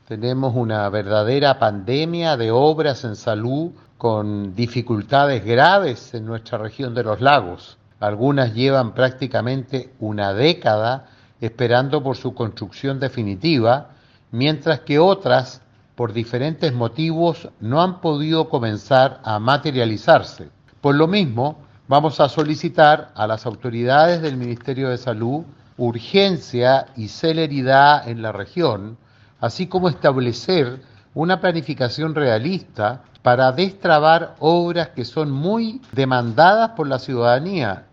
Tenemos una verdadera pandemia de obras en salud con dificultades graves en nuestra región de los lagos. Algunas llevan prácticamente una década esperando por su construcción definitiva, mientras que otras, por diferentes motivos, no han podido comenzar a materializarse. Por lo mismo, vamos a solicitar a las autoridades del Ministerio de Salud urgencia y celeridad en la región, así como establecer una planificación realista para destrabar obras que son muy demandadas por la ciudadanía